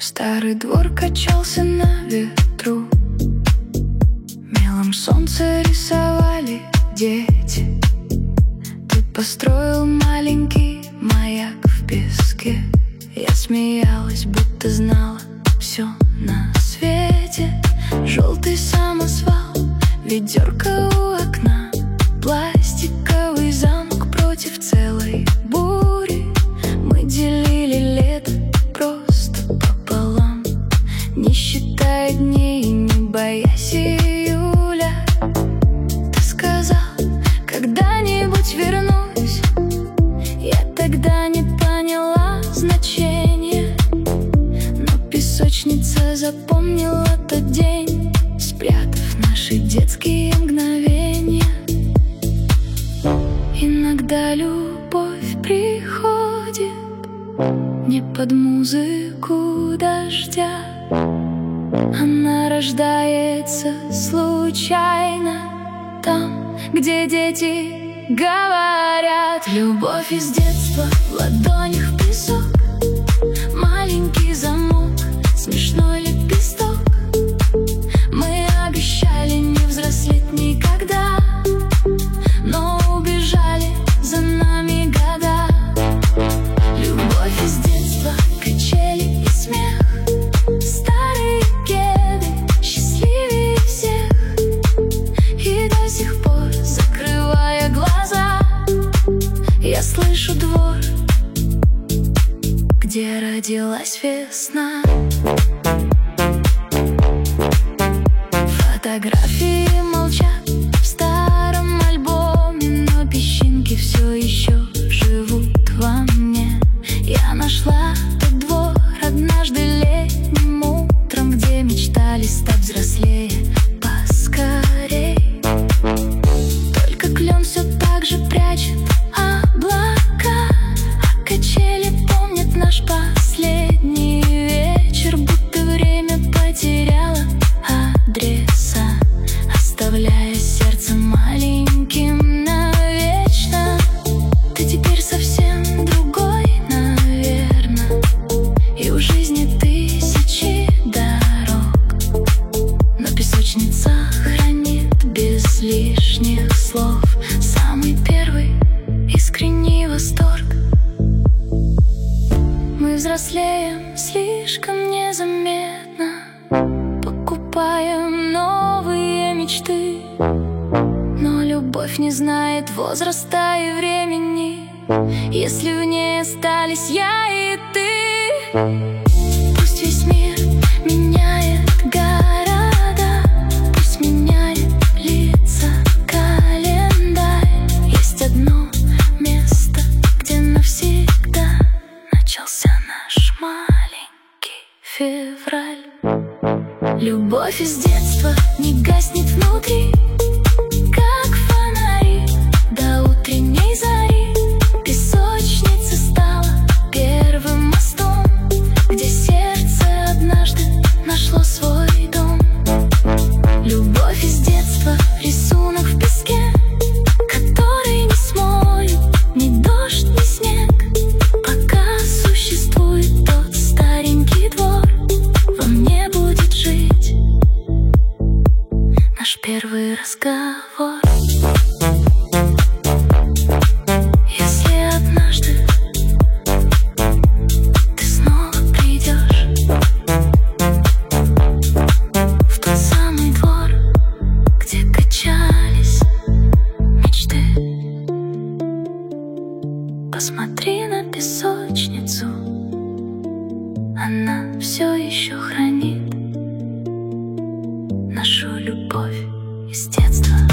Старый двор качался на ветру, мелом солнце рисовали дети. Ты построил маленький маяк в песке. Я смеялась, будто знала все на свете. Желтый самосвал, ведерко у окна, пластиковый замок против целой бури. Мы делили лето просто пополам, не считая дней и не боясь июля. Ты сказал, когда-нибудь вернусь. Я тогда не поняла значения, но песочница запомнила тот день, спрятав наши детские мгновения. Иногда любовь приходит не под музыку дождя. Она рождается случайно там, где дети говорят. Любовь из детства в ладонях в песок, маленький замок, смешной лепесток. Мы обещали не взрослеть никогда, но убежали за нами года. Любовь из детства, качели и смех, старые кеды, счастливее всех. И до сих пор, закрывая глаза, я слышу двор, где родилась весна. Фотографии молчат в старом альбоме, но песчинки все еще живут во мне. Я нашла тот двор однажды летним утром, где мечтали стать взрослее поскорей. Только клен все так же прячет облака, а качели помнят наш последний вечер, будто время потеряло адреса, оставляя сердце маленьким навечно. Ты теперь совсем другой, наверно, и у жизни тысячи дорог, но песочница хранит без лишних слов самый первый искренний восторг. Мы взрослеем слишком незаметно, покупаем новые мечты, но любовь не знает возраста и времени, если в ней остались я и ты. Пусть весь мир меняет города, пусть меняет лица календарь. Есть одно место, где навсегда начался наш маленький февраль. Любовь из детства не гаснет внутри, как фонари до утренней зари. Песочница стала первым мостом, где сердце однажды нашло свой дом. Любовь из детства — рисунок в песке, который не смоет ни дождь, ни снег. Пока существует тот старенький двор, во мне будет жить наш первый разговор. Если однажды ты снова придешь в тот самый двор, где качались мечты, посмотри на песочницу, она все еще хранит нашу любовь из детства.